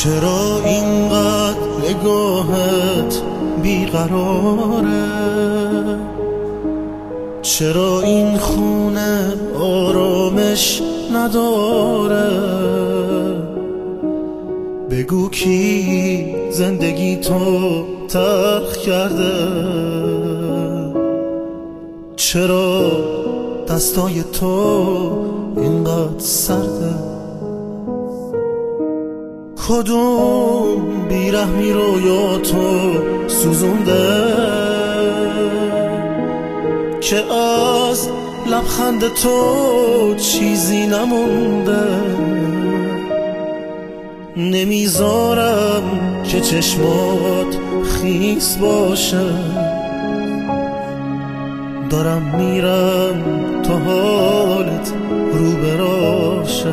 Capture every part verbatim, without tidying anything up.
چرا اینقدر نگاهت بیقراره؟ چرا این خونه آرامش نداره؟ بگو کی زندگی تو تلخ کرده؟ چرا دستای تو اینقدر سرده؟ کدوم بیرحمی رو یا تو سوزونده که از لبخند تو چیزی نمونده؟ نمیذارم که چشمات خیس باشه، دارم میرم تا حالت رو براشه.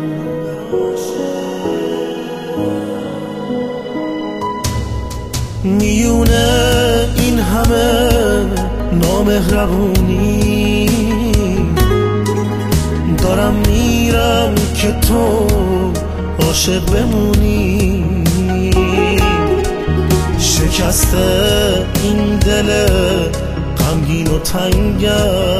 میونه این همه نامهربونی دارم میرم که تو عاشق بمونی. شکسته این دل غمگین و تنگم،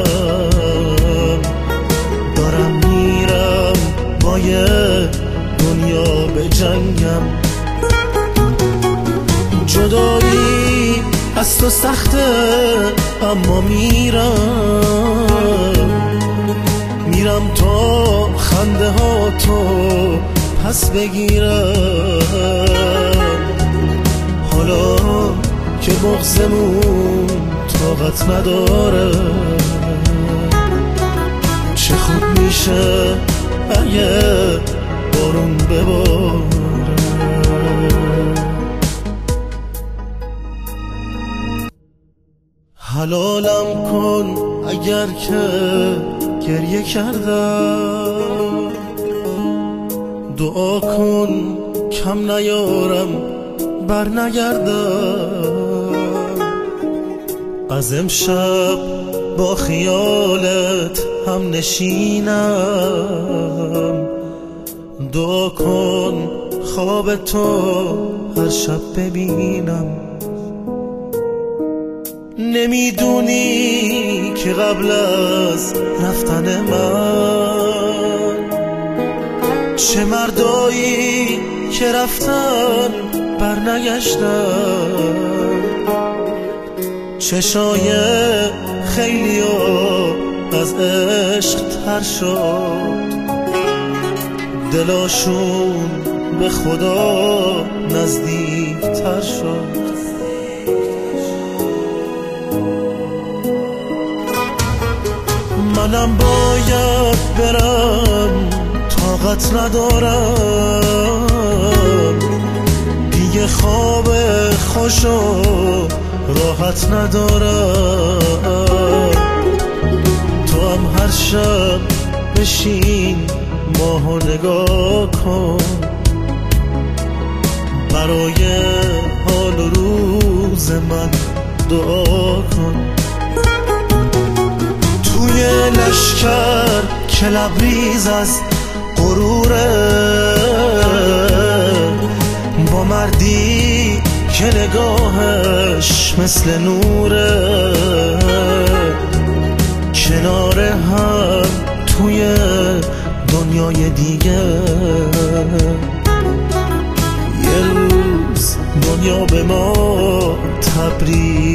دارم میرم با یه دنیا به جنگم. جدایی از تو سخته اما میرم میرم تا خنده ها تو پس بگیرم. حالا که بغضمون طاقت نداره، چه خوب میشه اگه بارون بباره. حلالم کن اگر که گریه کردم، دعا کن کم نیارم بر نگردم. از امشب با خیالت هم نشینم، دعا کن خواب تو هر شب ببینم. نمیدونی که قبل از رفتن من چه مردایی که رفتن برنگشتن، چشای خیلیا از عشق تر شد، دلاشون به خدا نزدیک تر شد. منم باید برم، طاقت ندارم دیگه، خواب خوش و راحت ندارم. تو هم هر شب بشین ماهو نگاه کن، برای حال و روز من دعا کن. توی لشکر که لبریز از غروره، با مردی که نگاهش مثل نوره، کنار هم توی دنیای دیگه. یه روز دنیا به ما تبریک